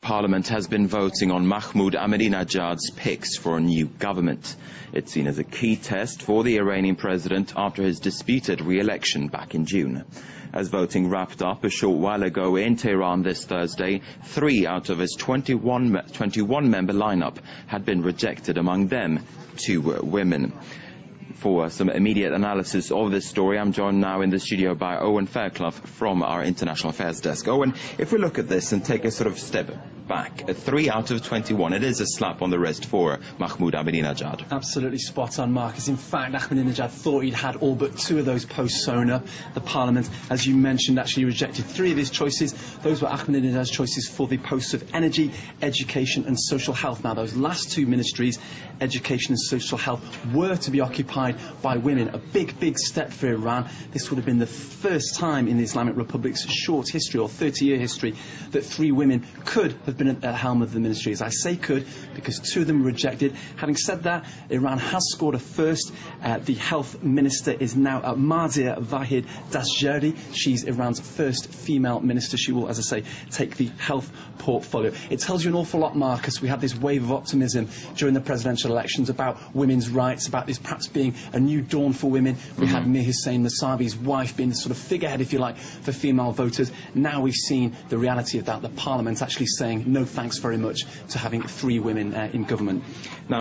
Parliament has been voting on Mahmoud Ahmadinejad's picks for a new government. It's seen as a key test for the Iranian president after his disputed re-election back in June. As voting wrapped up a short while ago in Tehran this Thursday, 3 out of his 21-member lineup had been rejected, among them 2 women. For some immediate analysis of this story, I'm joined now in the studio by Owen Fairclough from our International Affairs desk. Owen, if we look at this and take a sort of step back, 3 out of 21, it is a slap on the wrist for Mahmoud Ahmadinejad. Absolutely spot on, Marcus. In fact, Ahmadinejad thought he'd had all but 2 of those posts sewn up. The Parliament, as you mentioned, actually rejected 3 of his choices. Those were Ahmadinejad's choices for the posts of energy, education and social health. Now, those last 2 ministries, education and social health, were to be occupied by women. A big step for Iran. This would have been the first time in the Islamic Republic's short history, or 30-year history, that 3 women could have been at the helm of the ministries. I say could because 2 of them were rejected. Having said that, Iran has scored a first. The health minister is now Marzieh Vahid Dasjari. She's Iran's first female minister. She will, as I say, take the health portfolio. It tells you an awful lot, Marcus. We had this wave of optimism during the presidential elections about women's rights, about this perhaps being a new dawn for women. We had Mir Hossein Mousavi's wife being the sort of figurehead, if you like, for female voters. Now we've seen the reality of that. The Parliament actually saying no thanks very much to having 3 women in government. Now,